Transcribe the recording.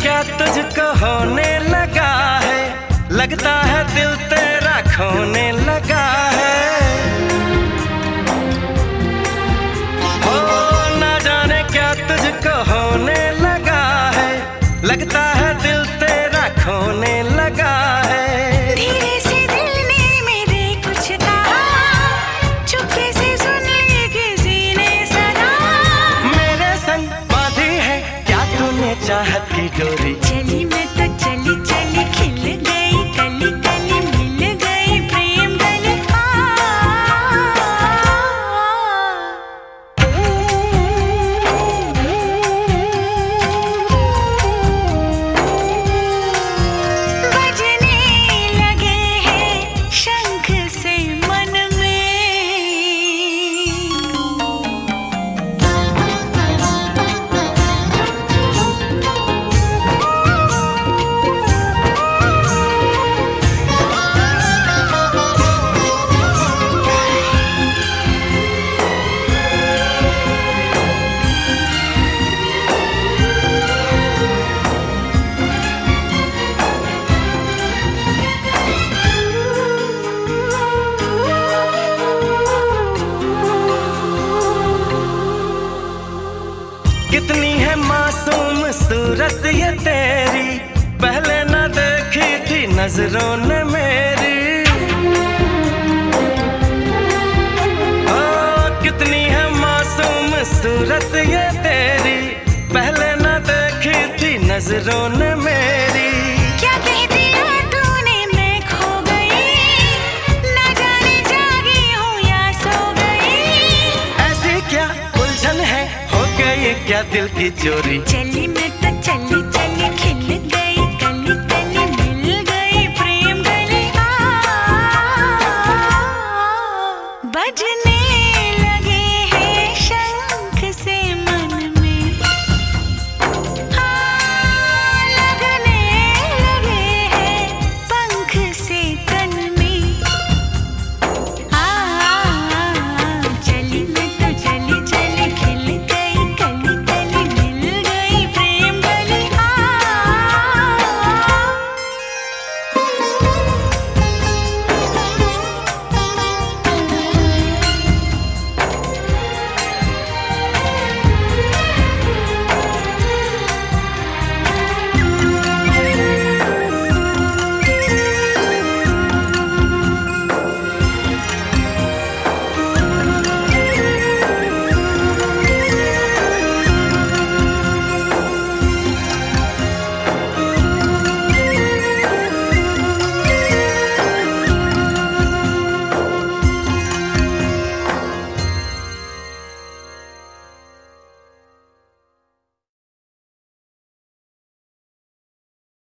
क्या तुझको होने लगा है, लगता है दिल तेरा खोने लगा है। हो ना जाने क्या तुझको होने लगा है, लगता है दिल तेरा खोने लगा है। धीरे से दिल ने मेरे कुछ कहा, चुपके से सुन ली किसी ने सदा। मेरे संग बांधी है क्या तूने चाहत की डोरी। चली मैं तो चली चली, खिल गई कली कली, मिल गई प्रेम गली। बजने लगे हैं शंख से मन में। कितनी है मासूम सूरत ये तेरी, पहले न देखी थी नजरों ने मेरी। ओ कितनी है मासूम सूरत ये तेरी, पहले न देखी थी नजरों ने मेरी। क्या कह दिया तूने मैं खो गई, ना जाने जागी हूँ या सो गई। ऐसी क्या उलझन है, हो गई क्या दिल की चोरी। चली मैं तो चली चली, खिल गई कली कली, मिल गई प्रेम गली। बजने